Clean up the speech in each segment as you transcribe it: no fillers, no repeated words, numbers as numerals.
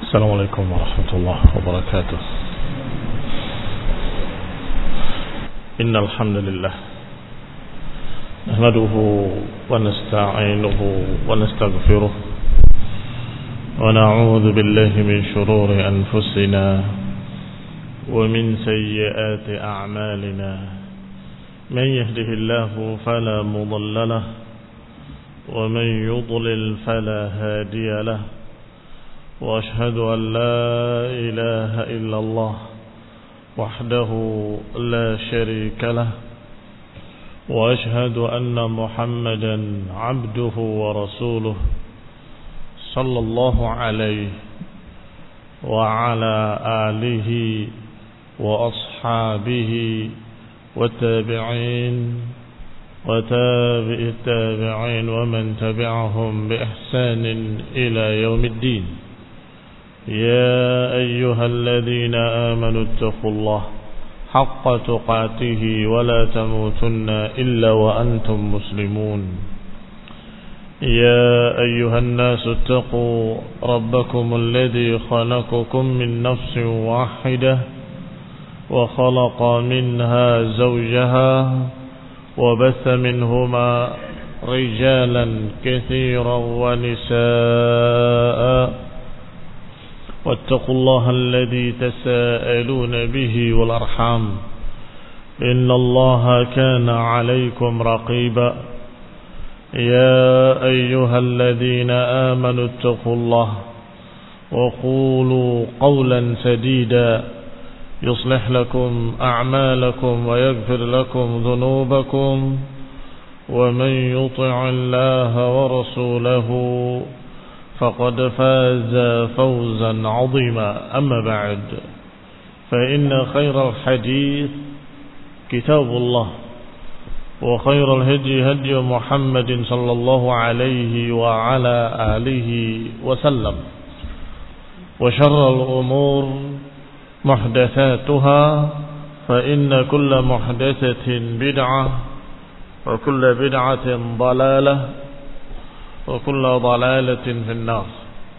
السلام عليكم ورحمة الله وبركاته. إن الحمد لله نحمده ونستعينه ونستغفره ونعوذ بالله من شرور أنفسنا ومن سيئات أعمالنا. من يهده الله فلا مضل له ومن يضلل فلا هادي له. وأشهد أن لا إله إلا الله وحده لا شريك له. وأشهد أن محمدا عبده ورسوله صلى الله عليه وعلى آله وأصحابه والتابعين وتابع التابعين ومن تبعهم بإحسان إلى يوم الدين. يا أيها الذين آمنوا اتقوا الله حق تقاته ولا تموتن إلا وأنتم مسلمون. يا أيها الناس اتقوا ربكم الذي خلقكم من نفس واحدة وخلق منها زوجها وبث منهما رجالا كثيرا ونساء. واتقوا الله الذي تساءلون به والأرحام إن الله كان عليكم رقيبا. يا أيها الذين آمنوا اتقوا الله وقولوا قولا سديدا يصلح لكم أعمالكم ويغفر لكم ذنوبكم. ومن يطع الله ورسوله فقد فاز فوزا عظيما. أما بعد فإن خير الحديث كتاب الله وخير الهدي هدي محمد صلى الله عليه وعلى آله وسلم. وشر الأمور محدثاتها فإن كل محدثة بدعة وكل بدعة ضلالة وكل ضلالة في النار.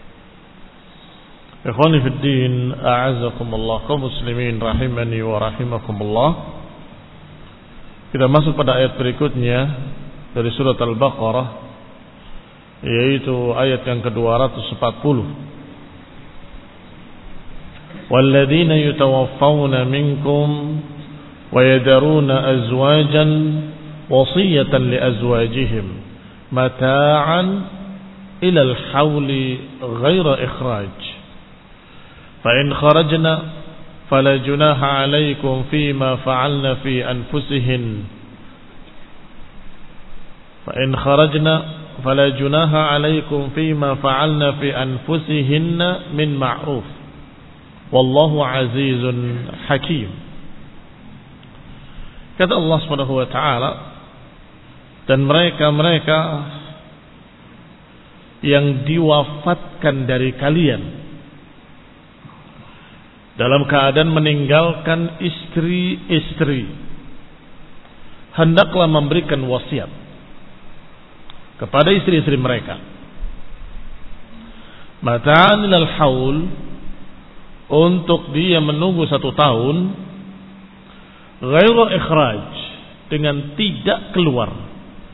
Ikhwani fi din, a'azzakumullah, kaum muslimin rahimani wa rahimakumullah. Kita masuk pada ayat berikutnya dari surat Al-Baqarah, yaitu ayat yang ke-240. Walladzina yutawaffawna minkum wa yadaruna azwajan wasiyatan li azwajihim mata'an ila al-hawli ghaira ikhraj fa in kharajna fala junaha 'alaykum fima fa'alna fi anfusihin fa in kharajna fala junaha 'alaykum fima fa'alna fi anfusihinna min ma'ruf wallahu 'azizun hakim. Kata Allah Subhanahu wa ta'ala, dan mereka-mereka yang diwafatkan dari kalian dalam keadaan meninggalkan istri-istri, hendaklah memberikan wasiat kepada istri-istri mereka. Mata'an ilal haul, untuk dia menunggu 1 tahun, ghairu ikhraj, dengan tidak keluar.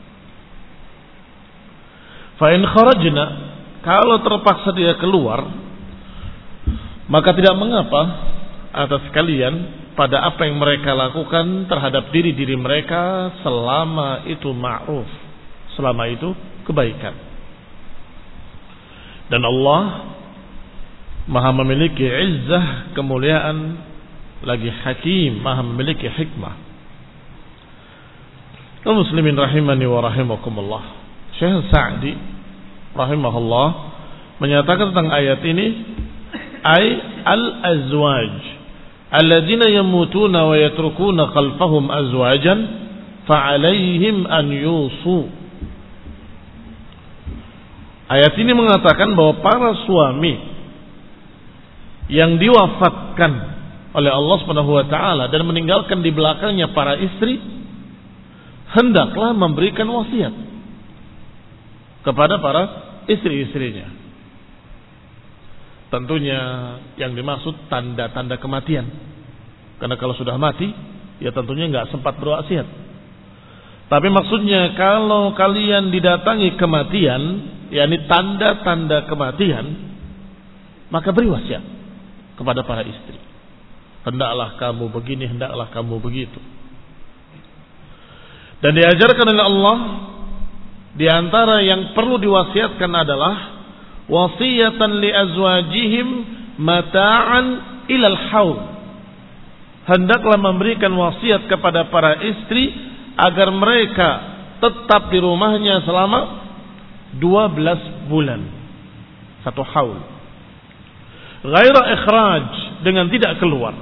Fa in kharajna, kalau terpaksa dia keluar, maka tidak mengapa atas kalian pada apa yang mereka lakukan terhadap diri-diri mereka selama itu ma'ruf, selama itu kebaikan. Dan Allah Maha memiliki izzah, kemuliaan, lagi hakim, Maha memiliki hikmah. Kaum muslimin rahimani wa rahimakumullah, Syekh Sa'di rahimahullah menyatakan tentang ayat ini, ay al-azwaj alladzina yamutuna wa yatrukuna khalfahum azwajan fa'alaihim an yusu. Ayat ini mengatakan bahwa para suami yang diwafatkan oleh Allah Subhanahu wa taala dan meninggalkan di belakangnya para istri, hendaklah memberikan wasiat kepada para istri-istrinya. Tentunya yang dimaksud tanda-tanda kematian. Karena kalau sudah mati, ya tentunya nggak sempat berwasiat. Tapi maksudnya kalau kalian didatangi kematian, yakni tanda-tanda kematian, maka beri wasiat kepada para istri. Hendaklah kamu begini, hendaklah kamu begitu. Dan diajarkan oleh Allah, di antara yang perlu diwasiatkan adalah wasiyatan li azwajihim mata'an ilal haul. Hendaklah memberikan wasiat kepada para istri agar mereka tetap di rumahnya selama 12 bulan. Satu haul. Ghaira ikhraj, dengan tidak keluar.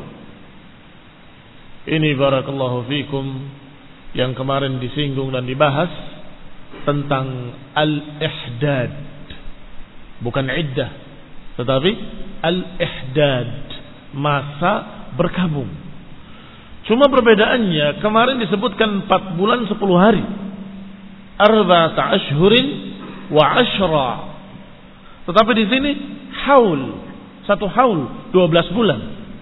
Ini barakallahu fikum yang kemarin disinggung dan dibahas tentang al-ihdad. Bukan iddah, tetapi al-ihdad, masa berkabung. Cuma perbedaannya, kemarin disebutkan 4 bulan 10 hari. Arba'ata ashhurin wa ashra. Tetapi di sini haul, satu haul 12 bulan.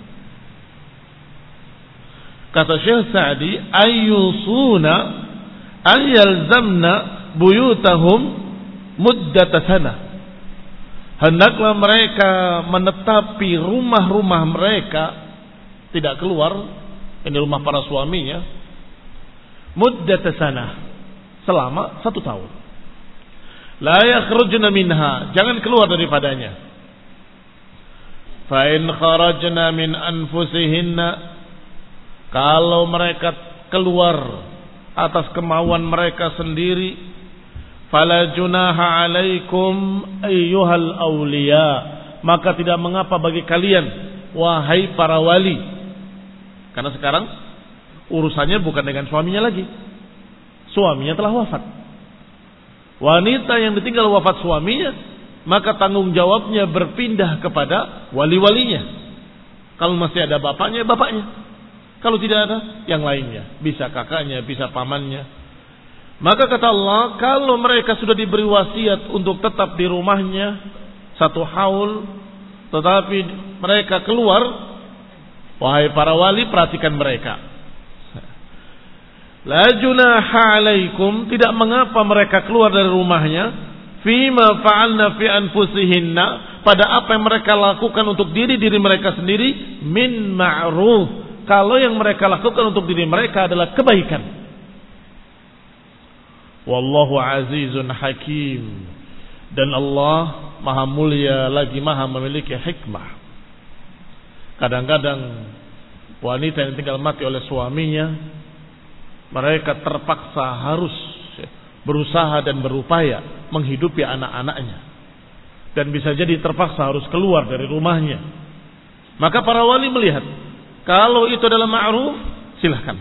Kata Syekh Sa'di, ayyusuna ayyalzamna buyutahum muddata sana. Hendaklah mereka menetapi rumah-rumah mereka, tidak keluar, ini rumah para suaminya, muddata sana, selama 1 tahun. La yakhrujna minha, jangan keluar daripadanya. Fa in kharajna min anfusihinna, kalau mereka keluar atas kemauan mereka sendiri, fala junaha alaikum ayyuhal awliya, maka tidak mengapa bagi kalian wahai para wali. Karena sekarang urusannya bukan dengan suaminya lagi. Suaminya telah wafat. Wanita yang ditinggal wafat suaminya, maka tanggung jawabnya berpindah kepada wali-walinya. Kalau masih ada bapaknya, bapaknya. Kalau tidak ada, yang lainnya. Bisa kakaknya, bisa pamannya. Maka kata Allah, kalau mereka sudah diberi wasiat untuk tetap di rumahnya 1 haul, tetapi mereka keluar, wahai para wali, perhatikan mereka. La junaha alaikum, tidak mengapa mereka keluar dari rumahnya, fima fa'alna fi anfusihinna, pada apa yang mereka lakukan untuk diri-diri mereka sendiri, min ma'ruf, kalau yang mereka lakukan untuk diri mereka adalah kebaikan. Wallahu azizun hakim, dan Allah maha mulia lagi maha memiliki hikmah. Kadang-kadang wanita yang tinggal mati oleh suaminya, mereka terpaksa harus berusaha dan berupaya menghidupi anak-anaknya, dan bisa jadi terpaksa harus keluar dari rumahnya. Maka para wali melihat, kalau itu adalah ma'ruf, silahkan.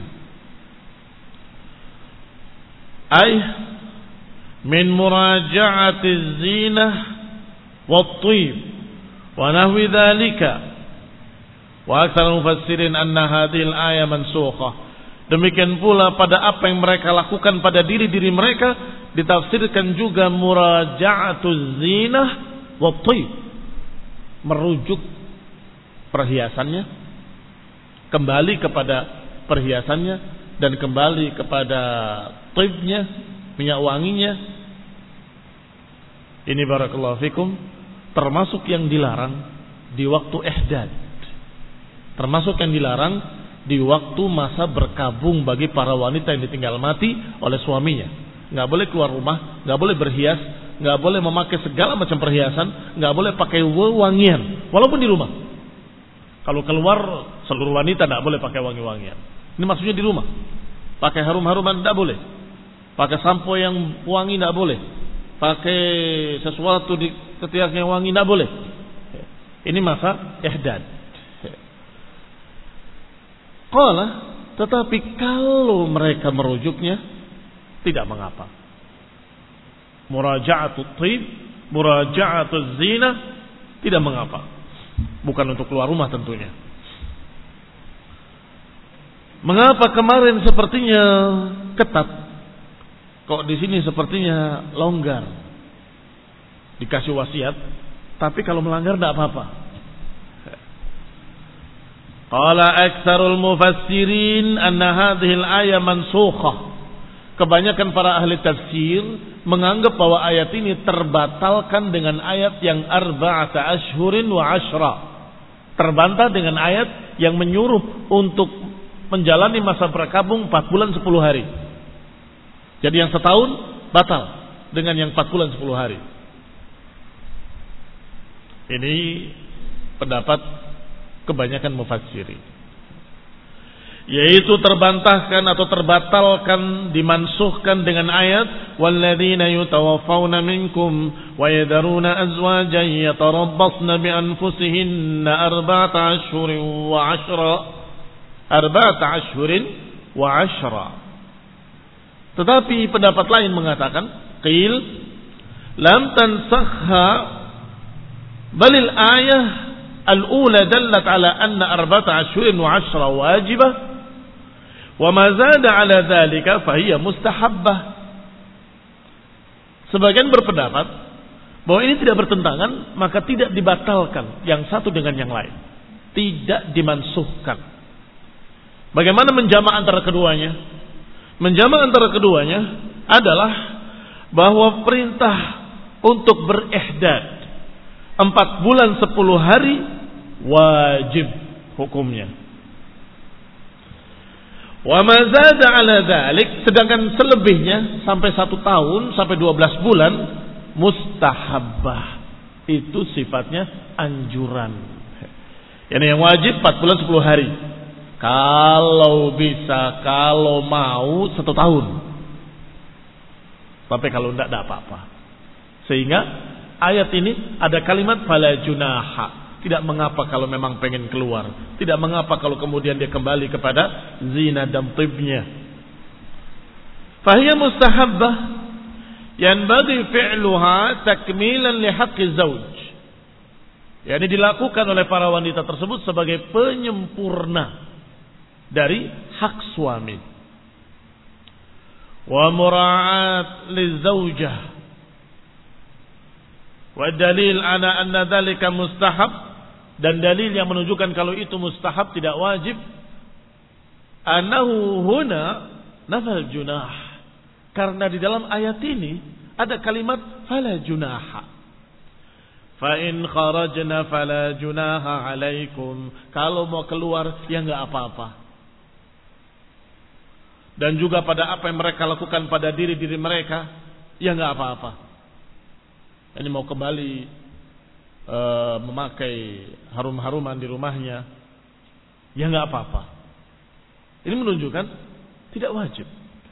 Ay min muraja'ati zinah wat-thib wa nahwi dzalika. Wa aktsar mufassirin anna hadhihi al-ayah mansukhah. Demikian pula pada apa yang mereka lakukan pada diri-diri mereka, ditafsirkan juga muraja'atuz zinah wat-thib, merujuk perhiasannya, kembali kepada perhiasannya, dan kembali kepada thibnya, minyak wanginya. Ini barakallahu fikum termasuk yang dilarang di waktu ihdad, termasuk yang dilarang di waktu masa berkabung bagi para wanita yang ditinggal mati oleh suaminya. Nggak boleh keluar rumah, nggak boleh berhias, nggak boleh memakai segala macam perhiasan, nggak boleh pakai wangian walaupun di rumah. Kalau keluar seluruh wanita nggak boleh pakai wangi-wangian. Ini maksudnya di rumah. Pakai harum-haruman nggak boleh. Pakai sampo yang wangi nggak boleh. Pakai sesuatu di ketiak yang wangi nggak boleh. Ini masa ihdad. Qala, tetapi kalau mereka merujuknya, tidak mengapa. Muraja'atut thib, muraja'atuz zina, tidak mengapa. Bukan untuk keluar rumah tentunya. Mengapa kemarin sepertinya ketat, kok di sini sepertinya longgar? Dikasih wasiat, tapi kalau melanggar tidak apa-apa. Qala aktsarul mufassirin anna hadhihi al-ayah mansukhah. Kebanyakan para ahli tafsir menganggap bahwa ayat ini terbatalkan dengan ayat yang arba'ata ashhurin wa ashra. Terbantah dengan ayat yang menyuruh untuk menjalani masa berkabung 4 bulan 10 hari. Jadi yang setahun batal dengan yang 4 bulan 10 hari. Ini pendapat kebanyakan mufassirin, yaitu terbantahkan atau terbatalkan, dimansuhkan dengan ayat walladzina yutawaffawna minkum wa yadharuna azwajan yatarabbasna bi anfusihinna arba'ata ashhurin wa 'ashra. Tetapi pendapat lain mengatakan qil lam tansakha balil ayah al-ula dallat ala anna arba'ata ashhurin wa 'ashra wajibah wa ma zada ala dhalika fa hiya mustahabbah. Sebagian berpendapat bahwa ini tidak bertentangan, maka tidak dibatalkan yang satu dengan yang lain, tidak dimansuhkan. Bagaimana menjamak antara keduanya? Menjamak antara keduanya adalah bahwa perintah untuk berihdad 4 bulan 10 hari wajib hukumnya. Wa ma zada ala dzalik, sedangkan selebihnya sampai 1 tahun sampai 12 bulan mustahabbah. Itu sifatnya anjuran. Yani yang wajib 4 bulan 10 hari. Kalau bisa, kalau mau 1 tahun. Tapi kalau tidak apa-apa. Sehingga ayat ini ada kalimat fala junaha. Tidak mengapa kalau memang pengen keluar. Tidak mengapa kalau kemudian dia kembali kepada zina dan tibnya. Fahiyya mustahabbah yanbaghi fi'luha takmilan li haqqi zawj. Yani dilakukan oleh para wanita tersebut sebagai penyempurna dari hak suami. Wa mura'at lizaujah. Wa dalil ana anna dzalika mustahab, dan dalil yang menunjukkan kalau itu mustahab tidak wajib, annahu huna nafal junah, karena di dalam ayat ini ada kalimat fala junaha. Fa in kharajna fala junaha alaikum, kalau mau keluar ya enggak apa-apa. Dan juga pada apa yang mereka lakukan pada diri-diri mereka, ya enggak apa-apa. Ini mau kembali memakai harum-haruman di rumahnya, ya enggak apa-apa. Ini menunjukkan tidak wajib.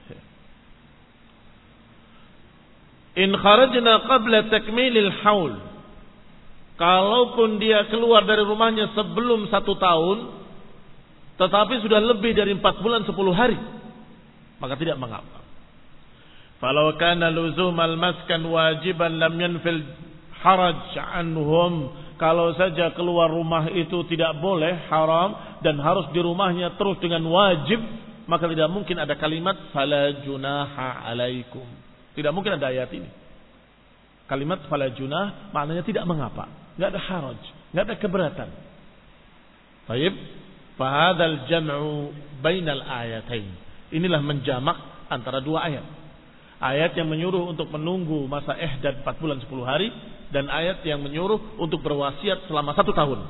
In kharajna qabla takmilil haul, kalaupun dia keluar dari rumahnya sebelum 1 tahun, tetapi sudah lebih dari 4 bulan 10 hari, maka tidak mengapa. Falau kana luzumal maskan wajiban lam yanfil haraj anhum, kalau saja keluar rumah itu tidak boleh, haram, dan harus di rumahnya terus dengan wajib, maka tidak mungkin ada kalimat fala junaha alaikum. Tidak mungkin ada ayat ini. Kalimat fala junah maknanya tidak mengapa, enggak ada haraj, enggak ada keberatan. Baik, fa hadzal jam'u bainal ayatain. Inilah menjamak antara 2 ayat. Ayat yang menyuruh untuk menunggu masa ihdad 4 bulan 10 hari, dan ayat yang menyuruh untuk berwasiat selama 1 tahun.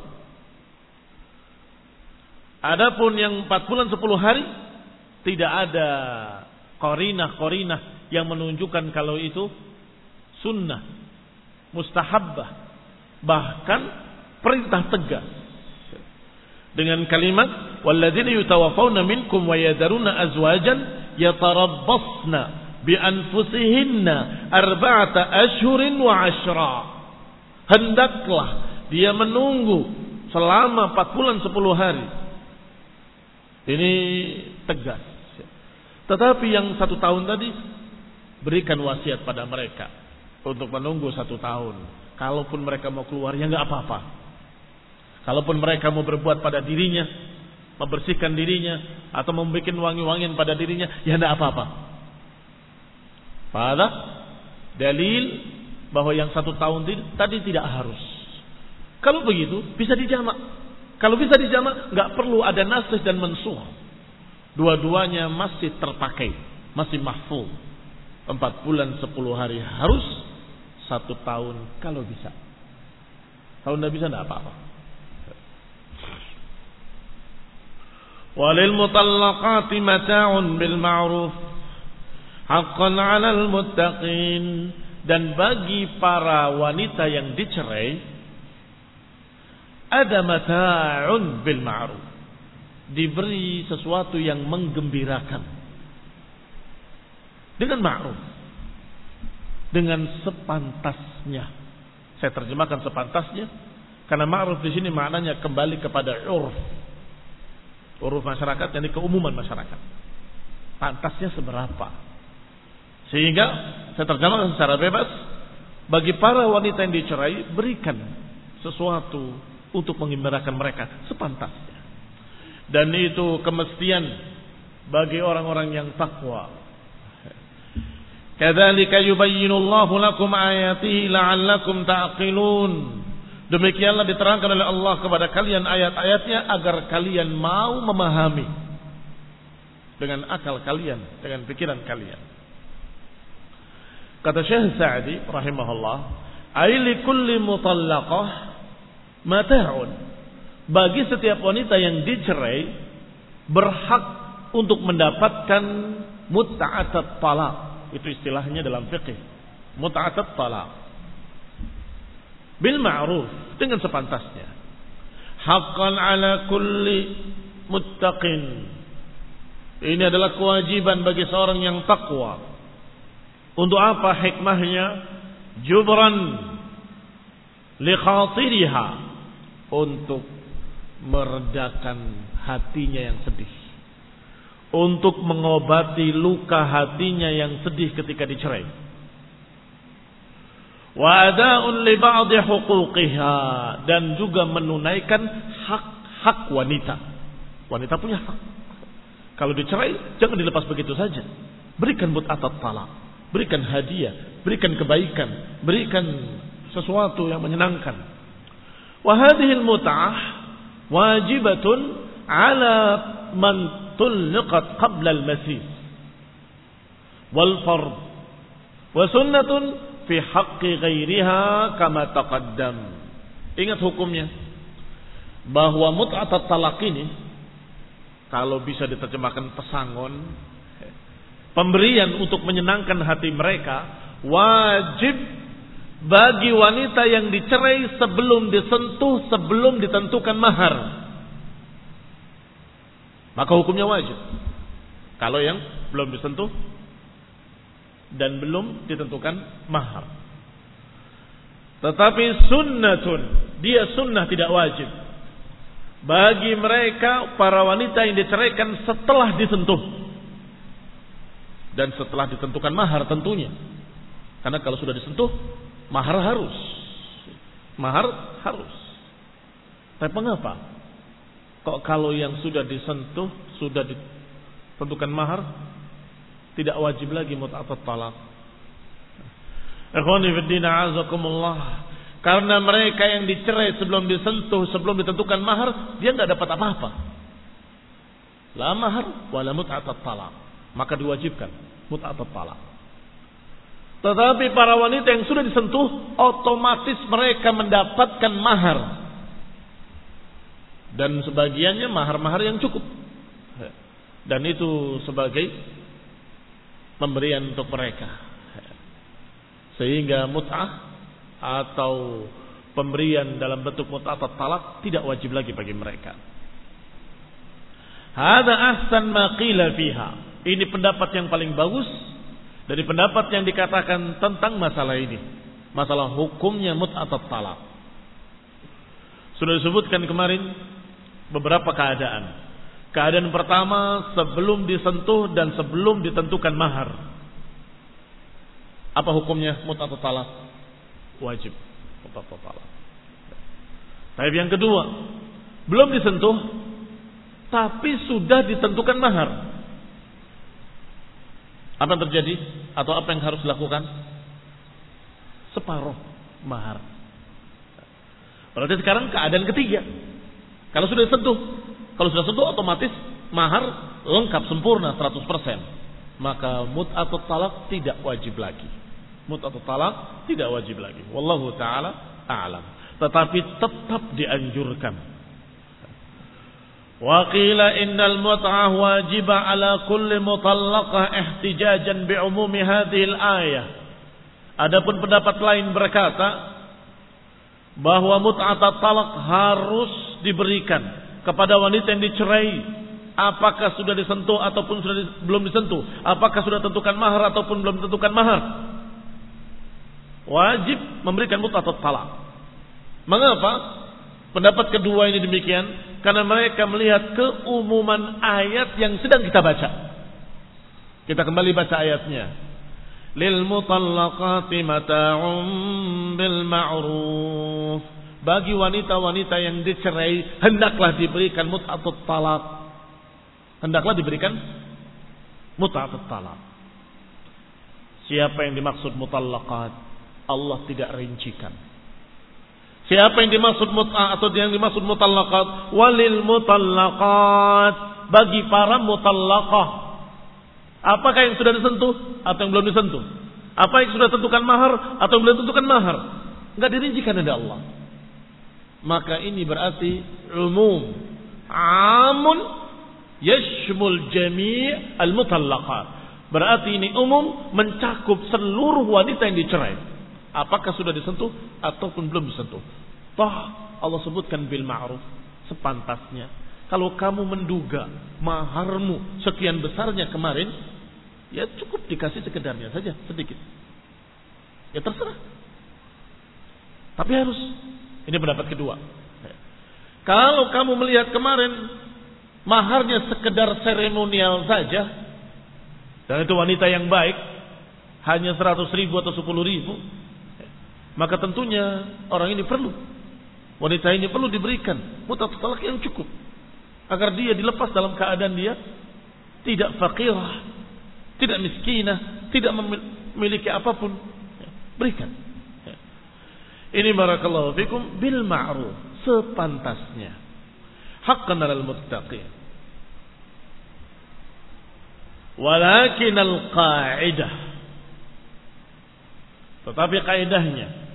Adapun yang 4 bulan 10 hari tidak ada qarinah-qarinah yang menunjukkan kalau itu sunnah, mustahabbah, bahkan perintah tegas. Dengan kalimat walladzina yutawaffawna minkum wa yadharuna azwajan yatarabbasna bi anfusihinna arba'ata ashhurin wa 'ashra. Hendaklah dia menunggu selama 4 bulan 10 hari. Ini tegas. Tetapi yang 1 tahun tadi, berikan wasiat pada mereka untuk menunggu 1 tahun. Kalaupun mereka mau keluar ya enggak apa-apa. Kalaupun mereka mau berbuat pada dirinya, membersihkan dirinya atau membuat wangi-wangian pada dirinya, ya enggak apa-apa. Pada dalil bahwa yang 1 tahun tadi tidak harus. Kalau begitu bisa dijamak. Kalau bisa dijamak, nggak perlu ada nasikh dan mansukh. Dua-duanya masih terpakai, masih mahfuz. 4 bulan 10 hari harus, 1 tahun kalau bisa. Kalau nggak bisa nggak apa-apa. Walil mutallaqati mata'un bil ma'ruf haqqan 'alal muttaqin. Dan bagi para wanita yang dicerai ada mata'un bil ma'ruf, diberi sesuatu yang menggembirakan dengan ma'ruf, dengan sepantasnya. Saya terjemahkan sepantasnya karena ma'ruf di sini maknanya kembali kepada uruf masyarakat, yakni keumuman masyarakat. Pantasnya seberapa? Sehingga saya terjemahkan secara bebas, bagi para wanita yang dicerai berikan sesuatu untuk menggembirakan mereka sepantasnya. Dan itu kemestian bagi orang-orang yang takwa. Kadzalika yubayyinullahu lakum ayatihi la'allakum ta'qilun. Demikianlah diterangkan oleh Allah kepada kalian ayat-ayatnya agar kalian mau memahami dengan akal kalian, dengan pikiran kalian. Kata Syekh Sa'di rahimahullah, "Ai likulli mutallaqah mata'un." Bagi setiap wanita yang dicerai berhak untuk mendapatkan mut'atat talaq. Itu istilahnya dalam fikih. Mut'atat talaq. Bil ma'ruf, dengan sepantasnya. Haqqan 'ala kulli muttaqin. Ini adalah kewajiban bagi seorang yang takwa. Untuk apa hikmahnya? Jubran li khatiriha, untuk meredakan hatinya yang sedih, untuk mengobati luka hatinya yang sedih ketika dicerai. Wa ada'un li ba'dhi huquqiha, dan juga menunaikan hak-hak wanita. Wanita punya hak. Kalau dicerai jangan dilepas begitu saja. Berikan mut'atat talaq, berikan hadiah, berikan kebaikan, berikan sesuatu yang menyenangkan. Wa hadhil mut'ah wajibatun 'ala man tulqat qabla al-masis wal fard wa sunnatun fi haqqi ghairiha kama taqaddam. Ingat hukumnya bahwa mut'atat talaq ini kalau bisa diterjemahkan pesangon, pemberian untuk menyenangkan hati mereka, wajib bagi wanita yang dicerai sebelum disentuh, sebelum ditentukan mahar. Maka hukumnya wajib. Kalau yang belum disentuh dan belum ditentukan mahar. Tetapi sunnatun, dia sunnah tidak wajib bagi mereka para wanita yang diceraikan setelah disentuh dan setelah ditentukan mahar tentunya. Karena kalau sudah disentuh, mahar harus. Mahar harus. Tapi mengapa? Kok kalau yang sudah disentuh, sudah ditentukan mahar, tidak wajib lagi mut'atat talaq? Ikhwani fi din, a'azakumullah. Karena mereka yang dicerai sebelum disentuh, sebelum ditentukan mahar, dia tidak dapat apa-apa. La mahar wala mut'atat talaq. Maka diwajibkan mut'atat talaq. Tetapi para wanita yang sudah disentuh, otomatis mereka mendapatkan mahar. Dan sebagiannya mahar-mahar yang cukup. Dan itu sebagai pemberian untuk mereka. Sehingga mut'ah atau pemberian dalam bentuk mut'atat talaq tidak wajib lagi bagi mereka. Hada ahsan ma qila fiha. Ini pendapat yang paling bagus dari pendapat yang dikatakan tentang masalah ini. Masalah hukumnya mut'atat talaq. Sudah disebutkan kemarin beberapa keadaan. Keadaan pertama sebelum disentuh dan sebelum ditentukan mahar. Apa hukumnya mut'atat talaq? Wajib mut'atat talaq. Tapi yang kedua, belum disentuh tapi sudah ditentukan mahar. Apa yang terjadi atau apa yang harus dilakukan? Separuh mahar. Berarti sekarang keadaan ketiga. Kalau sudah sentuh otomatis mahar lengkap sempurna 100%. Maka mut'atut talaq tidak wajib lagi. Wallahu taala a'lam. Tetapi tetap dianjurkan. Wa qila innal mut'ah wajibah ala kulli mutallaqah ihtijajan bi umumi hadhihi al-ayah. Adapun pendapat lain berkata bahwa mut'atut talaq harus diberikan kepada wanita yang dicerai, apakah sudah disentuh ataupun belum disentuh, apakah sudah tentukan mahar ataupun belum tentukan mahar. Wajib memberikan mut'atut talaq. Mengapa pendapat kedua ini demikian? Karena mereka melihat keumuman ayat yang sedang kita baca. Kita kembali baca ayatnya. Lil mutallaqati mata'un bil ma'ruf. Bagi wanita-wanita yang dicerai hendaklah diberikan mut'atut talaq. Siapa yang dimaksud mutallaqat? Allah tidak rincikan. Siapa yang dimaksud mut'ah atau yang dimaksud mutallaqat? Walil mutallaqat, bagi para mutallaqah. Apakah yang sudah disentuh atau yang belum disentuh? Apa yang sudah tentukan mahar atau yang belum tentukan mahar? Enggak dirincikan oleh Allah. Maka ini berarti umum, amun yashmul jami' al-mutallaqat. Berarti ini umum, mencakup seluruh wanita yang dicerai. Apakah sudah disentuh ataupun belum disentuh. Toh Allah sebutkan bil ma'ruf, sepantasnya. Kalau kamu menduga maharmu sekian besarnya kemarin, ya cukup dikasih sekedarnya saja, sedikit. Ya terserah. Tapi harus. Ini pendapat kedua. Kalau kamu melihat kemarin maharnya sekedar seremonial saja, dan itu wanita yang baik, hanya 100.000 atau 10.000, maka tentunya orang ini perlu, wanita ini perlu diberikan mut'atut talaq yang cukup, agar dia dilepas dalam keadaan dia tidak faqirah, tidak miskinah, tidak memiliki apapun. Berikan. Ini barakallahu fikum bil ma'ruf, sepantasnya. Haqqan 'alal muttaqin. Walakin al-qa'idah, tetapi kaidahnya,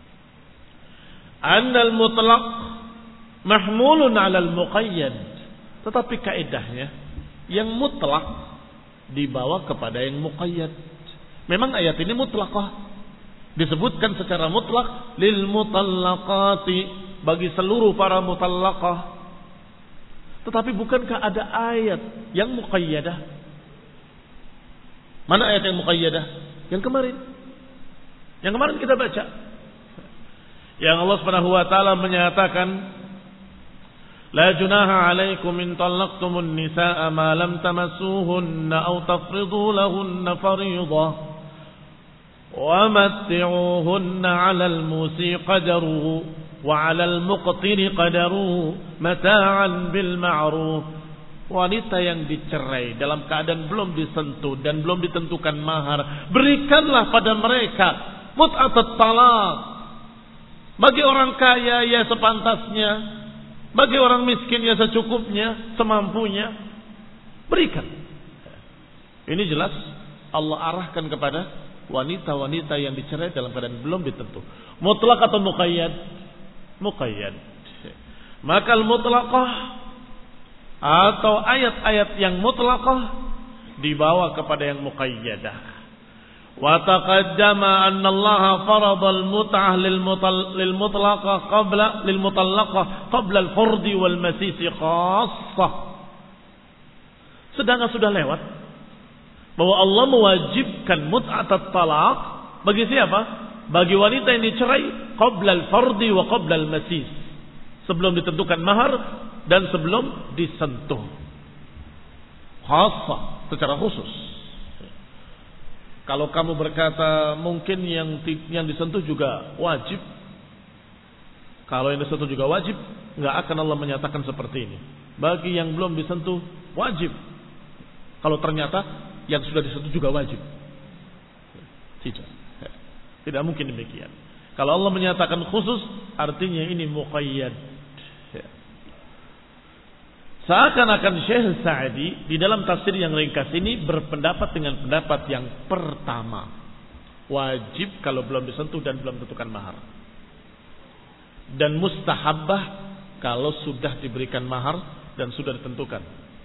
annal mutlaq mahmulun 'alal muqayyad. Tetapi kaidahnya yang mutlak dibawa kepada yang muqayyad. Memang ayat ini mutlaqah, disebutkan secara mutlak lil mutallaqati, bagi seluruh para mutallaqah. Tetapi bukankah ada ayat yang muqayyadah? Mana ayat yang muqayyadah? Yang kemarin kita baca. Yang Allah Subhanahu wa taala menyatakan, la junaha 'alaikum in talaqtumun nisaa ma lam tamassuhunna aw tafridu lahunna fariidah wa matti'uhunna 'alal musi qadaruhu wa 'alal muqtiri qadaruhu mata'an bil ma'ruf. Wanita yang dicerai dalam keadaan belum disentuh dan belum ditentukan mahar, berikanlah pada mereka mut'atut talaq. Bagi orang kaya ya sepantasnya, bagi orang miskin ya secukupnya, semampunya, berikan. Ini jelas Allah arahkan kepada wanita-wanita yang dicerai dalam keadaan belum ditentu. Mutlak atau muqayyad? Muqayyad. Maka al-mutlaqah atau ayat-ayat yang mutlaqah dibawa kepada yang muqayyadah. Wa taqaddama anna Allah farada al-mut'ah lil mutlaqah qabla al-furdi wal masisi khassah. Sedangkan sudah lewat bahwa Allah mewajibkan mut'atut talaq bagi siapa? Bagi wanita yang dicerai qabla al-furdi wa qabla al-masis, sebelum ditentukan mahar dan sebelum disentuh. Khassah, secara khusus. Kalau kamu berkata mungkin yang disentuh juga wajib, kalau yang disentuh juga wajib, nggak akan Allah menyatakan seperti ini. Bagi yang belum disentuh wajib. Kalau ternyata yang sudah disentuh juga wajib, tidak mungkin demikian. Kalau Allah menyatakan khusus, artinya ini muqayyad. Seakan-akan Syekh Sa'di di dalam tafsir yang ringkas ini berpendapat dengan pendapat yang pertama. Wajib kalau belum disentuh dan belum tentukan mahar. Dan mustahabbah kalau sudah diberikan mahar dan sudah ditentukan.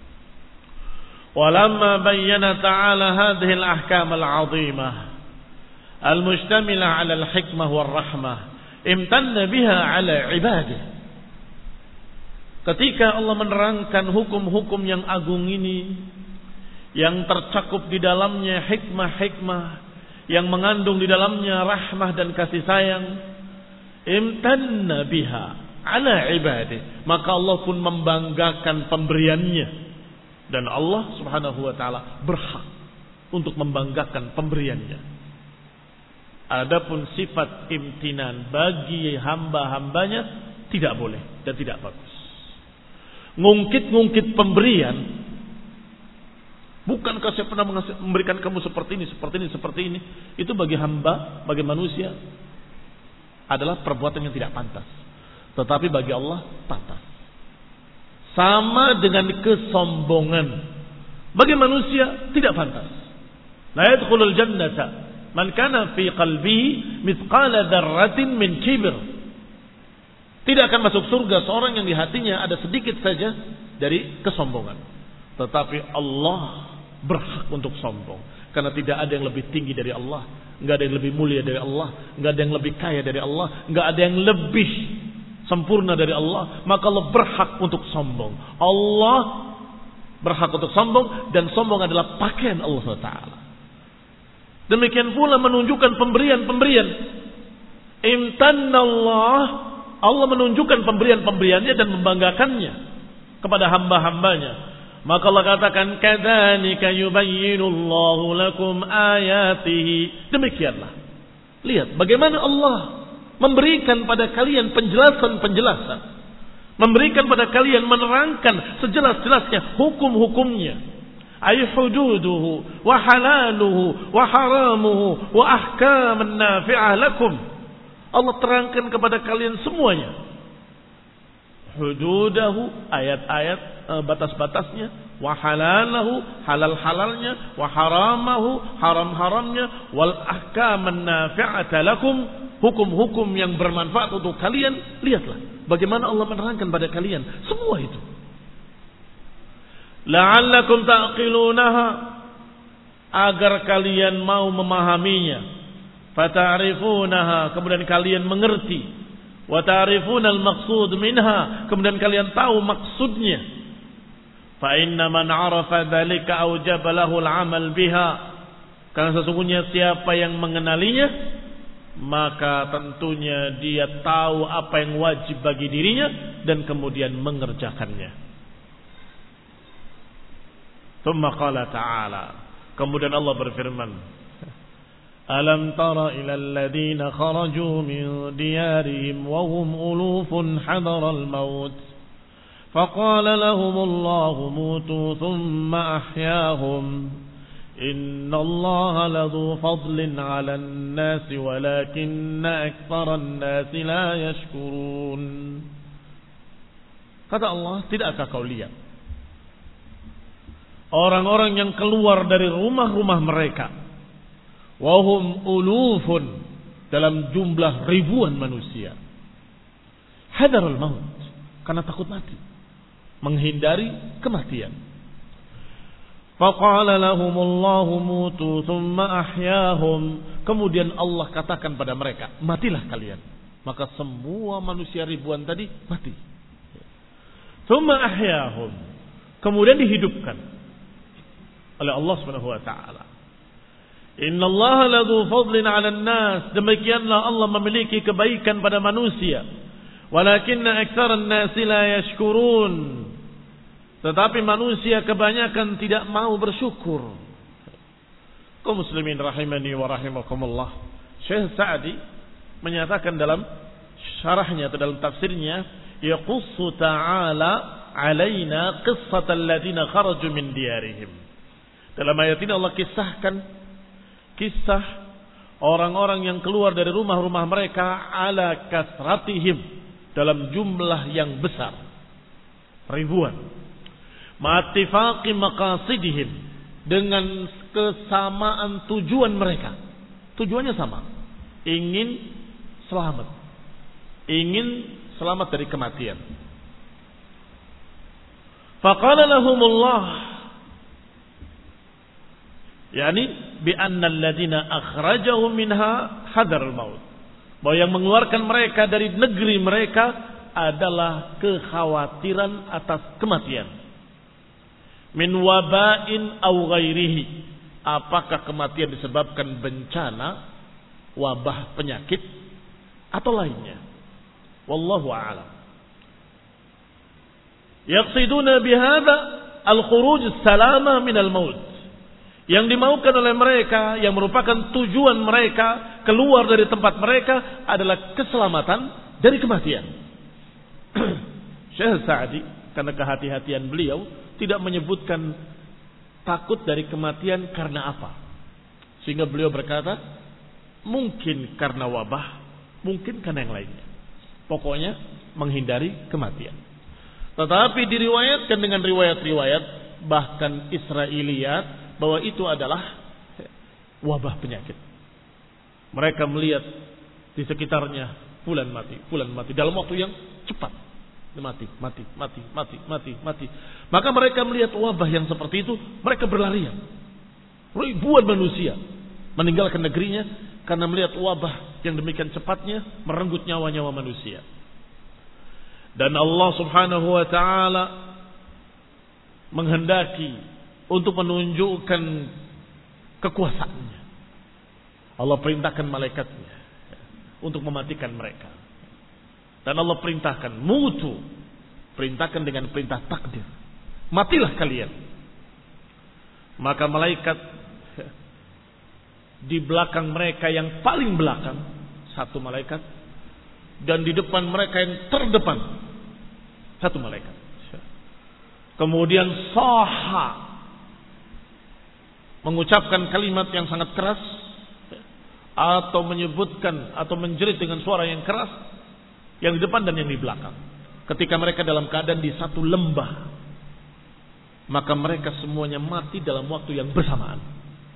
Walamma bayyana ta'ala hadhihi al-ahkam al-'azimah al-mushtamilah 'ala al-hikmah war-rahmah imtanna biha 'ala 'ibadihi. Ketika Allah menerangkan hukum-hukum yang agung ini, yang tercakup di dalamnya hikmah-hikmah, yang mengandung di dalamnya rahmah dan kasih sayang, imtanna biha ala ibadih, maka Allah pun membanggakan pemberiannya, dan Allah subhanahu wa ta'ala berhak untuk membanggakan pemberiannya. Adapun sifat imtinan bagi hamba-hambanya tidak boleh dan tidak bagus. Ngungkit-ngungkit pemberian, bukankah saya pernah memberikan kamu seperti ini, seperti ini, seperti ini, itu bagi hamba, bagi manusia adalah perbuatan yang tidak pantas. Tetapi bagi Allah pantas. Sama dengan kesombongan, bagi manusia tidak pantas. La yadkhulul jannata man kana fi qalbihi mithqala dzarratin min kibr. Tidak akan masuk surga seorang yang di hatinya ada sedikit saja dari kesombongan. Tetapi Allah berhak untuk sombong. Karena tidak ada yang lebih tinggi dari Allah. Enggak ada yang lebih mulia dari Allah. Enggak ada yang lebih kaya dari Allah. Enggak ada yang lebih sempurna dari Allah. Maka Allah berhak untuk sombong. Allah berhak untuk sombong. Dan sombong adalah pakaian Allah SWT. Demikian pula menunjukkan pemberian-pemberian. Imtanallah, Allah menunjukkan pemberian-pemberiannya dan membanggakannya kepada hamba-hambanya. Maka Allah katakan, kadzalika yubayyinullahu lakum ayatihi. Demikianlah. Lihat bagaimana Allah memberikan pada kalian penjelasan-penjelasan. Memberikan pada kalian, menerangkan sejelas-jelasnya hukum-hukumnya. Ay hududuhu wa halaluhu wa haramuhu wa ahkaman nafi'ah lakum. Allah terangkan kepada kalian semuanya. Hududahu, ayat-ayat, batas-batasnya, wa halalahu, halal-halalnya, wa haramahu, haram-haramnya, wal ahkaman nafi'ata lakum, hukum-hukum yang bermanfaat untuk kalian. Lihatlah bagaimana Allah menerangkan pada kalian semua itu. La'allakum ta'qilunaha, agar kalian mau memahaminya. Fata'rifunaha, kemudian kalian mengerti. Wa ta'rifuna al-maqsud minha, kemudian kalian tahu maksudnya. Fa inna man 'arafa dzalika aujaba lahu al-'amal biha, karena sesungguhnya siapa yang mengenalinya, maka tentunya dia tahu apa yang wajib bagi dirinya dan kemudian mengerjakannya. Tsumma qala ta'ala, kemudian Allah berfirman, Alam tara ila alladhina kharaju min diyarihim wa hum ulufun hadara al-maut faqala lahum Allahu mutu thumma ahyahum inna Allaha ladhu fadlin 'ala an-nasi walakinna aktsara an-nasi la yashkurun. Kata Allah, tidakkah kau lihat orang-orang yang keluar dari rumah-rumah mereka, wahum ulufun, dalam jumlah ribuan manusia, hadarul maut, karena takut mati, menghindari kematian. Faqala lahumullahu mutu thumma ahyahum, kemudian Allah katakan pada mereka, matilah kalian. Maka semua manusia ribuan tadi mati. Thumma ahyahum, kemudian dihidupkan oleh Allah Subhanahu wa taala. Innallaha ladzu fadlin 'alan nas, demikianlah Allah memiliki kebaikan pada manusia. Walakinna aktsaran nasi la yashkurun, tetapi manusia kebanyakan tidak mau bersyukur. Kaum muslimin rahimani wa rahimakumullah, Syekh Sa'di menyatakan dalam syarahnya atau dalam tafsirnya, yaqussu ta'ala 'alaina qissatal ladzina kharaju min diyarihim. Dalam ayat ini Allah kisahkan kisah orang-orang yang keluar dari rumah-rumah mereka ala kasratihim, dalam jumlah yang besar, ribuan. ma'attifaqi maqasidihim, dengan kesamaan tujuan mereka. Tujuannya sama, ingin selamat dari kematian. Faqala lahumullah, yakni bi anna alladziina akhrajahum minha hadarul maut, bahwa yang mengeluarkan mereka dari negeri mereka adalah kekhawatiran atas kematian. Min waba'in aw ghairihi, apakah kematian disebabkan bencana, wabah, penyakit atau lainnya. Wallahu a'lam. Yaqsiduna bihadza al-khuruj as-salama min al-maut. Yang dimaukan oleh mereka, yang merupakan tujuan mereka keluar dari tempat mereka adalah keselamatan dari kematian. Syekh Sa'di, karena kehati-hatian beliau, tidak menyebutkan takut dari kematian karena apa. Sehingga beliau berkata, mungkin karena wabah, mungkin karena yang lainnya. Pokoknya menghindari kematian. Tetapi diriwayatkan dengan riwayat-riwayat, bahkan Israiliyat, bahwa itu adalah wabah penyakit. Mereka melihat di sekitarnya fulan mati dalam waktu yang cepat. Mati. Maka mereka melihat wabah yang seperti itu, mereka berlarian. Ribuan manusia meninggalkan negerinya karena melihat wabah yang demikian cepatnya merenggut nyawa-nyawa manusia. Dan Allah Subhanahu wa taala menghendaki untuk menunjukkan kekuasaannya. Allah perintahkan malaikatnya untuk mematikan mereka. Dan Allah perintahkan mutu, perintahkan dengan perintah takdir, matilah kalian. Maka malaikat di belakang mereka yang paling belakang satu malaikat, dan di depan mereka yang terdepan satu malaikat. Kemudian saha, mengucapkan kalimat yang sangat keras, atau menyebutkan atau menjerit dengan suara yang keras, yang di depan dan yang di belakang. Ketika mereka dalam keadaan di satu lembah, maka mereka semuanya mati dalam waktu yang bersamaan.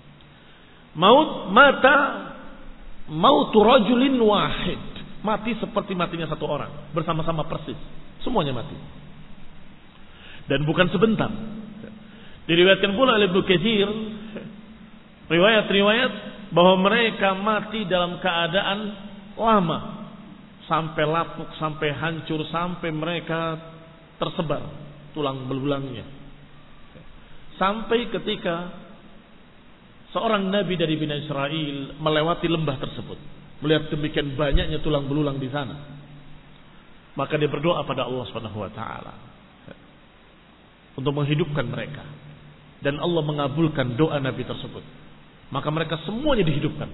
Mautu rajulin wahid, mati seperti matinya satu orang, bersama-sama persis, semuanya mati. Dan bukan sebentar. Diriwayatkan pula oleh Ibnu Katsir, riwayat-riwayat bahwa mereka mati dalam keadaan lama, sampai lapuk, sampai hancur, sampai mereka tersebar tulang belulangnya. Sampai ketika seorang nabi dari Bani Israel melewati lembah tersebut, melihat demikian banyaknya tulang belulang di sana, maka dia berdoa pada Allah Subhanahu wa taala untuk menghidupkan mereka, dan Allah mengabulkan doa nabi tersebut. Maka mereka semuanya dihidupkan.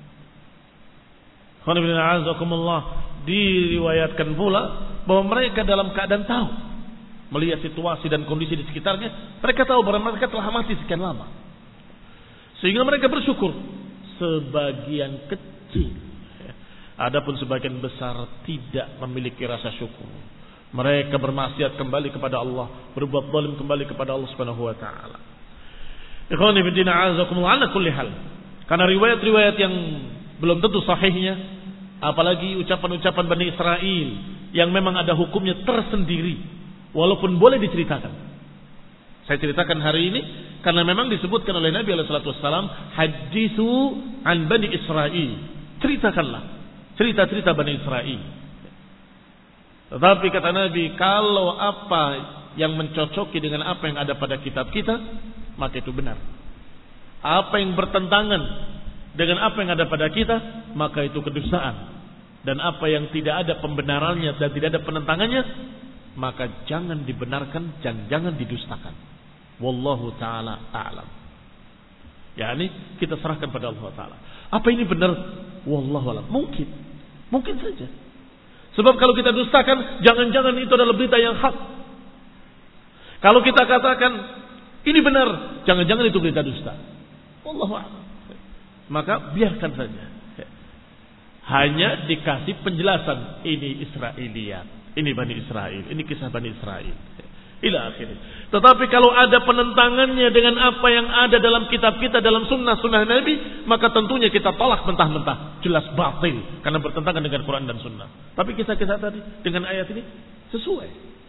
Diriwayatkan pula bahwa mereka dalam keadaan tahu, melihat situasi dan kondisi di sekitarnya, mereka tahu bahwa mereka telah mati sekian lama. Sehingga mereka bersyukur sebagian kecil. Adapun sebagian besar tidak memiliki rasa syukur. Mereka bermaksiat kembali kepada Allah, berbuat zalim kembali kepada Allah Subhanahu wa taala. Ikhwani fi din, a'azakumullah, ala kulli hal. Karena riwayat-riwayat yang belum tentu sahihnya, apalagi ucapan-ucapan Bani Israel yang memang ada hukumnya tersendiri, walaupun boleh diceritakan. Saya ceritakan hari ini karena memang disebutkan oleh Nabi SAW, hadithu an Bani Israel, ceritakanlah cerita-cerita Bani Israel. Tetapi kata Nabi, kalau apa yang mencocoki dengan apa yang ada pada kitab kita, maka itu benar. Apa yang bertentangan dengan apa yang ada pada kita, maka itu kedustaan. Dan apa yang tidak ada pembenarannya dan tidak ada penentangannya, maka jangan dibenarkan dan jangan didustakan. Wallahu ta'ala a'lam. Yani kita serahkan pada Allah Ta'ala. Apa ini benar? Wallahu a'lam. Mungkin saja. Sebab kalau kita dustakan, jangan-jangan itu adalah berita yang hak. Kalau kita katakan ini benar, jangan-jangan itu berita dusta. Wallahu a'lam. Maka biarkan saja. Hanya dikasih penjelasan, ini Israiliyat, ini Bani Israel, ini kisah Bani Israel. ila akhirih. Tetapi kalau ada penentangannya dengan apa yang ada dalam kitab kita, dalam sunnah Nabi, maka tentunya kita tolak mentah-mentah, jelas batil karena bertentangan dengan Quran dan sunnah. Tapi kisah-kisah tadi dengan ayat ini sesuai.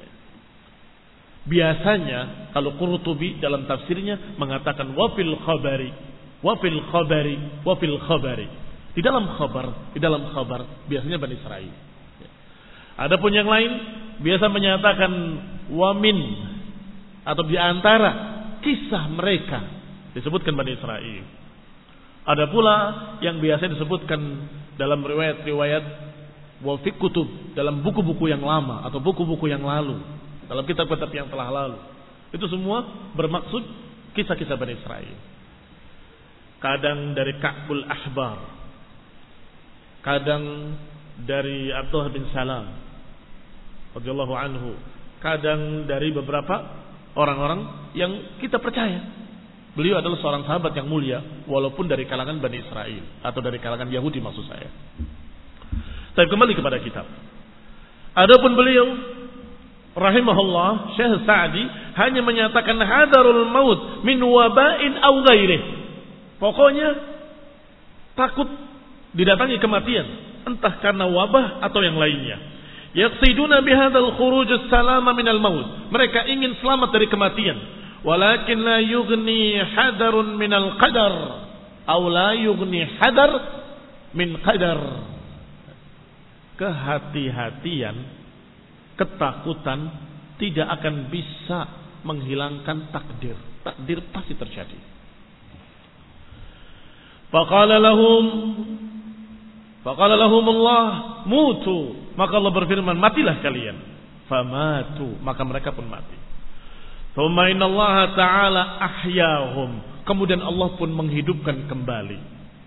Biasanya kalau Qurtubi dalam tafsirnya mengatakan wafil khabari. Di dalam khabar biasanya Bani Israil. Adapun yang lain biasa menyatakan wamin atau di antara kisah mereka disebutkan Bani Israil. Ada pula yang biasa disebutkan dalam riwayat-riwayat wa fi kutub, dalam buku-buku yang lama atau buku-buku yang lalu, dalam kitab-kitab yang telah lalu. Itu semua bermaksud kisah-kisah Bani Israil. Kadang dari Ka'bul Ahbar, kadang dari Abdullah bin Salam radhiyallahu anhu, kadang dari beberapa orang-orang yang kita percaya beliau adalah seorang sahabat yang mulia walaupun dari kalangan Bani Israil atau dari kalangan Yahudi maksud saya. Saya kembali kepada kitab. Adapun beliau rahimahullah Syekh Sa'di hanya menyatakan hadarul maut min waba'in aw ghairih. Pokoknya takut didatangi kematian entah karena wabah atau yang lainnya. Yaqsiduna bihadzal khuruj as-salama minal maut. Mereka ingin selamat dari kematian. Walakin la yughni hadarun minal qadar aw la yughni hadar min qadar. Kehati-hatian, ketakutan tidak akan bisa menghilangkan takdir. Takdir pasti terjadi. Faqala lahum Allah mutu, maka Allah berfirman matilah kalian. Famatu, maka mereka pun mati. Thumma inna Allah ta'ala ahyahum, kemudian Allah pun menghidupkan kembali.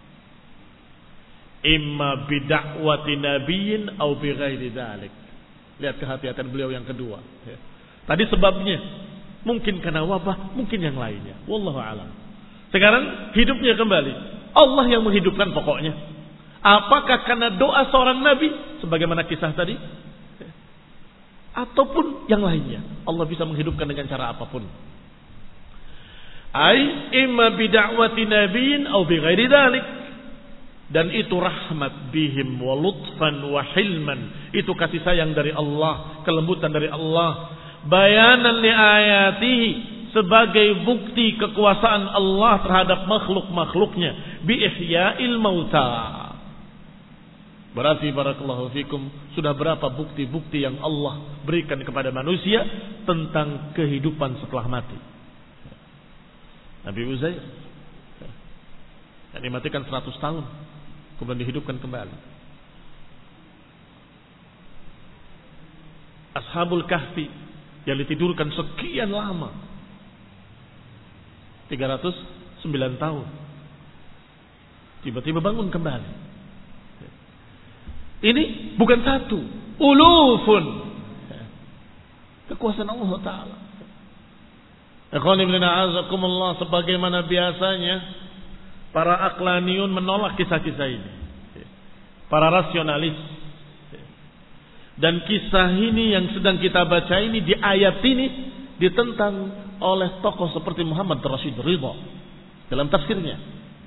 Imma bida'wati nabiyyin aw bighairi dzalik. Lihat kehati-hatian beliau yang kedua. Tadi sebabnya mungkin karena wabah, mungkin yang lainnya. Wallahu a'lam. Sekarang hidupnya kembali. Allah yang menghidupkan pokoknya. Apakah karena doa seorang nabi sebagaimana kisah tadi, ataupun yang lainnya? Allah bisa menghidupkan dengan cara apapun. Ai imma bida'wati nabiyyin aw bighairi dzalik. Dan itu rahmat bihim wa lutfan wa hilman. Itu kasih sayang dari Allah, kelembutan dari Allah. Bayanan li ayatihi, sebagai bukti kekuasaan Allah terhadap makhluk-makhluknya. Bi ihya'il mauta. Berarti barakallahu fikum, sudah berapa bukti-bukti yang Allah berikan kepada manusia tentang kehidupan setelah mati. Nabi Uzair yang dimatikan 100 tahun kemudian dihidupkan kembali. Ashabul Kahfi yang ditidurkan sekian lama, 309 tahun, tiba-tiba bangun kembali. Ini bukan satu, ulufun. Kekuasaan Allah Ta'ala. Ikhwan ibn a'azakumullah, sebagaimana biasanya para aqlaniun menolak kisah-kisah ini, para rasionalis. Dan kisah ini yang sedang kita baca ini, di ayat ini ditentang oleh tokoh seperti Muhammad Rashid Ridha dalam tafsirnya.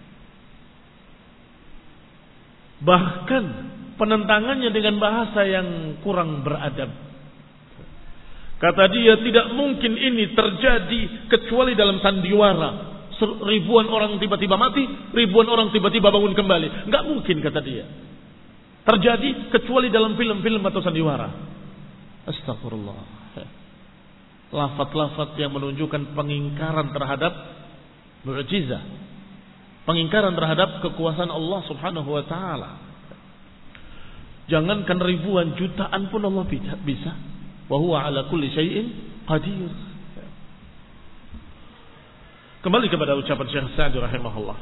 Bahkan penentangannya dengan bahasa yang kurang beradab. Kata dia, tidak mungkin ini terjadi kecuali dalam sandiwara. Ribuan orang tiba-tiba mati, ribuan orang tiba-tiba bangun kembali. Enggak mungkin, kata dia, terjadi kecuali dalam film-film atau sandiwara. Astagfirullah. Lafaz-lafaz yang menunjukkan pengingkaran terhadap mukjizat, pengingkaran terhadap kekuasaan Allah Subhanahu wa taala. Jangankan ribuan, jutaan pun Allah bisa. Wa huwa ala kulli syai'in qadir. Kembali kepada ucapan Syekh Sa'di rahimahullah.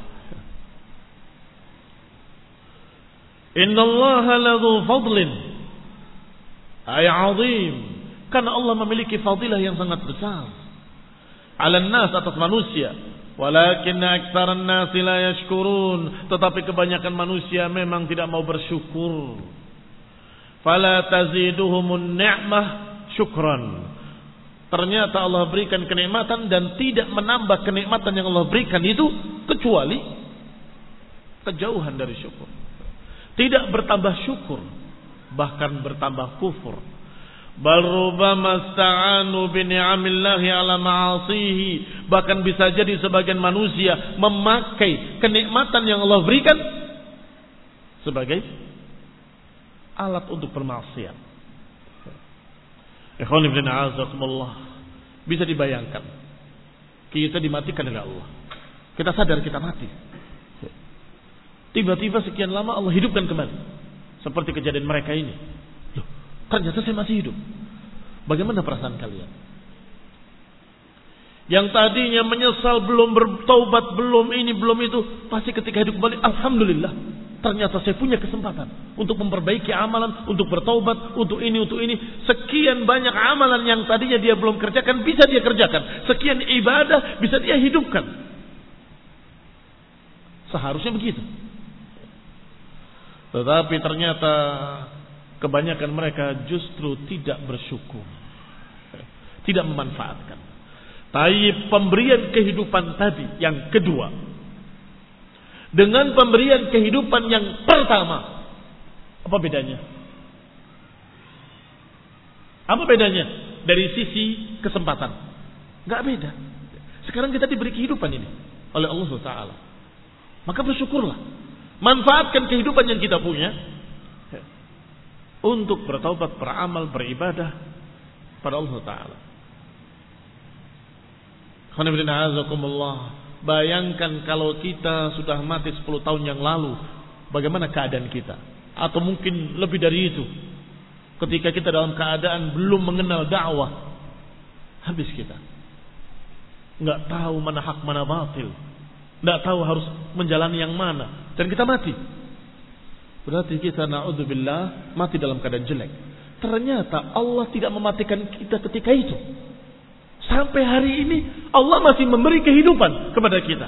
Innallaha ladzu fadlin ay 'azim. Karena Allah memiliki fadilah yang sangat besar. 'Alan nas, atas manusia. Walakin aktsaran nas la yashkurun. Tetapi kebanyakan manusia memang tidak mau bersyukur. Fala taziduhumun ni'mah syukran. ternyata Allah berikan kenikmatan dan tidak menambah kenikmatan yang Allah berikan itu kecuali kejauhan dari syukur. Tidak bertambah syukur, bahkan bertambah kufur. Bal rubbama sta'anu bi ni'amillahi ala ma'asihi. Bahkan bisa jadi sebagian manusia memakai kenikmatan yang Allah berikan sebagai alat untuk bermaksiat. Ikhwan ibn a'azakumullah, bisa dibayangkan kita dimatikan oleh Allah. Kita sadar kita mati. Tiba-tiba sekian lama Allah hidupkan kembali. Seperti kejadian mereka ini. Loh, ternyata saya masih hidup. Bagaimana perasaan kalian? Yang tadinya menyesal, belum bertaubat, belum ini, belum itu, pasti ketika hidup kembali, alhamdulillah, ternyata saya punya kesempatan untuk memperbaiki amalan, untuk bertaubat, untuk ini. Sekian banyak amalan yang tadinya dia belum kerjakan, bisa dia kerjakan. Sekian ibadah bisa dia hidupkan. Seharusnya begitu. Tetapi ternyata kebanyakan mereka justru tidak bersyukur, tidak memanfaatkan. Tapi pemberian kehidupan tadi yang kedua dengan pemberian kehidupan yang pertama, apa bedanya? Apa bedanya dari sisi kesempatan? Gak beda. Sekarang kita diberi kehidupan ini oleh Allah Taala, maka bersyukurlah. Manfaatkan kehidupan yang kita punya untuk bertaubat, beramal, beribadah pada Allah Ta'ala. Bayangkan kalau kita sudah mati 10 tahun yang lalu, bagaimana keadaan kita? Atau mungkin lebih dari itu, ketika kita dalam keadaan belum mengenal dakwah, habis kita. Nggak tahu mana hak mana batil, nggak tahu harus menjalani yang mana, dan kita mati. Berarti kita na'udzubillah mati dalam keadaan jelek. Ternyata Allah tidak mematikan kita ketika itu. Sampai hari ini Allah masih memberi kehidupan kepada kita.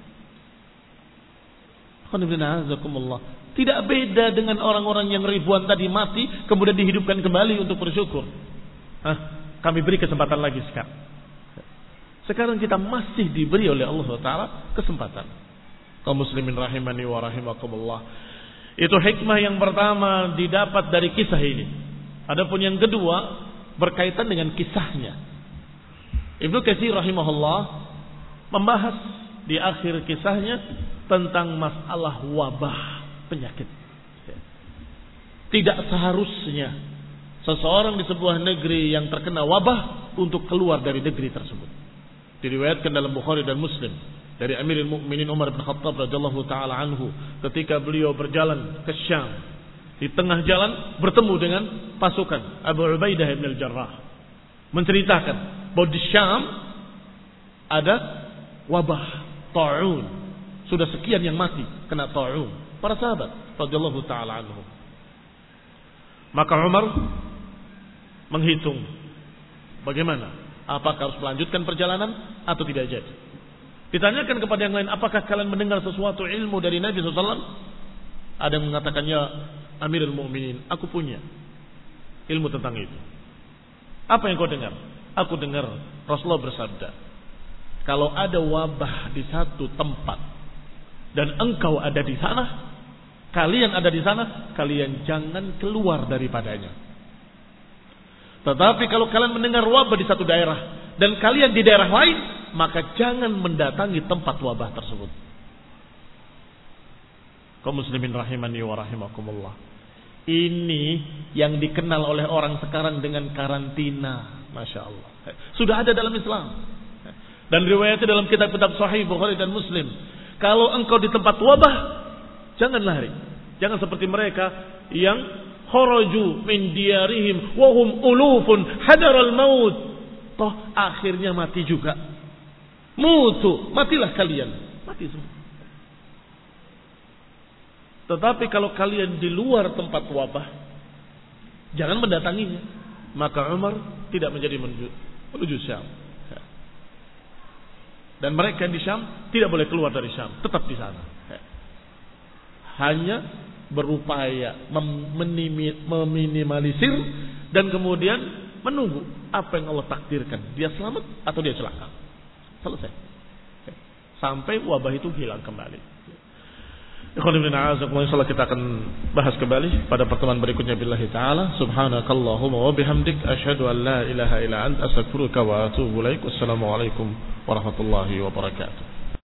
Tidak beda dengan orang-orang yang ribuan tadi mati kemudian dihidupkan kembali untuk bersyukur. Kami beri kesempatan lagi sekarang. Sekarang kita masih diberi oleh Allah Taala kesempatan. Kaum muslimin rahimani wa rahimakumullah. Itu hikmah yang pertama didapat dari kisah ini. Adapun yang kedua berkaitan dengan kisahnya. Ibnu Katsir rahimahullah membahas di akhir kisahnya tentang masalah wabah penyakit. Tidak seharusnya seseorang di sebuah negeri yang terkena wabah untuk keluar dari negeri tersebut. Diriwayatkan dalam Bukhari dan Muslim dari Amirul Mukminin Umar bin Khattab radhiyallahu taala anhu, ketika beliau berjalan ke Syam, di tengah jalan bertemu dengan pasukan Abu Ubaidah bin Al-Jarrah, menceritakan bahwa di Syam ada wabah ta'un, sudah sekian yang mati kena ta'un, para sahabat radhiyallahu taala anhum. Maka Umar menghitung bagaimana, apakah harus melanjutkan perjalanan atau tidak jadi. Ditanyakan kepada yang lain, apakah kalian mendengar sesuatu ilmu dari Nabi SAW? Ada yang mengatakan, ya Amirul Mukminin, aku punya ilmu tentang itu. Apa yang kau dengar? Aku dengar Rasulullah bersabda, kalau ada wabah di satu tempat dan engkau ada di sana, kalian ada di sana, kalian jangan keluar daripadanya. Tetapi kalau kalian mendengar wabah di satu daerah dan kalian di daerah lain, maka jangan mendatangi tempat wabah tersebut. Kaum muslimin rahimani wa rahimakumullah. Ini yang dikenal oleh orang sekarang dengan karantina. Masya Allah. Sudah ada dalam Islam. Dan riwayatnya dalam kitab-kitab Sahih Bukhari dan Muslim. Kalau engkau di tempat wabah, jangan lari. Jangan seperti mereka yang kharaju min diyarihim wa hum ulufun hadaral maut. Toh akhirnya mati juga. Mutu, matilah kalian. Mati semua. Tetapi kalau kalian di luar tempat wabah, jangan mendatanginya. Maka Umar tidak menjadi menuju Syam. Dan mereka di Syam tidak boleh keluar dari Syam, tetap di sana. Hanya berupaya meminimalisir dan kemudian menunggu apa yang Allah takdirkan. Dia selamat atau dia celaka. Selesai. Sampai wabah itu hilang kembali. Insyaallah kita akan bahas kembali pada pertemuan berikutnya billahi taala. Subhanakallahumma wa bihamdik asyhadu an la ilaha illa anta astaghfiruka wa atubu ilaik. Wassalamualaikum warahmatullahi wabarakatuh.